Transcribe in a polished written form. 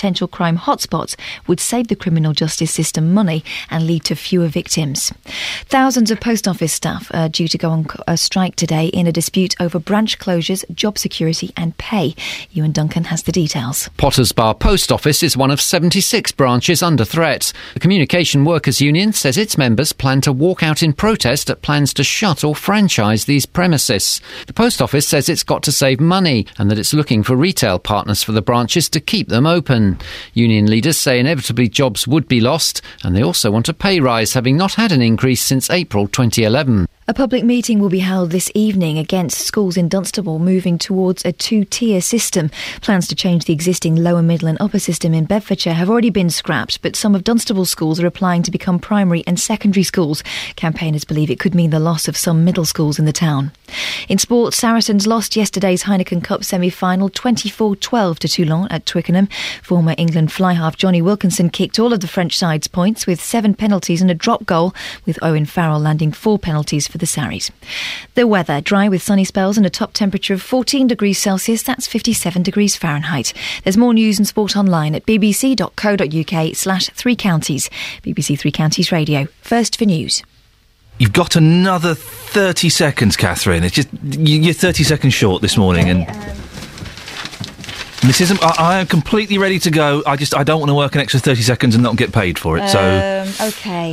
potential crime hotspots would save the criminal justice system money and lead to fewer victims. Thousands of post office staff are due to go on a strike today in a dispute over branch closures, job security and pay. Ewan Duncan has the details. Potters Bar Post Office is one of 76 branches under threat. The Communication Workers Union says its members plan to walk out in protest at plans to shut or franchise these premises. The Post Office says it's got to save money and that it's looking for retail partners for the branches to keep them open. Union leaders say inevitably jobs would be lost, and they also want a pay rise, having not had an increase since April 2011. A public meeting will be held this evening against schools in Dunstable moving towards a two-tier system. Plans to change the existing lower, middle and upper system in Bedfordshire have already been scrapped, but some of Dunstable's schools are applying to become primary and secondary schools. Campaigners believe it could mean the loss of some middle schools in the town. In sport, Saracens lost yesterday's Heineken Cup semi-final 24-12 to Toulon at Twickenham. Former England fly-half Johnny Wilkinson kicked all of the French side's points with 7 penalties and a drop goal, with Owen Farrell landing 4 penalties for the Sarries. The weather, dry with sunny spells and a top temperature of 14 degrees Celsius, that's 57 degrees Fahrenheit. There's more news and sport online at bbc.co.uk/3 counties. BBC Three Counties Radio. First for news. You've got another 30 seconds, Catherine. It's just you're 30 seconds short this morning, and this isn't. I am completely ready to go. I don't want to work an extra 30 seconds and not get paid for it. So okay.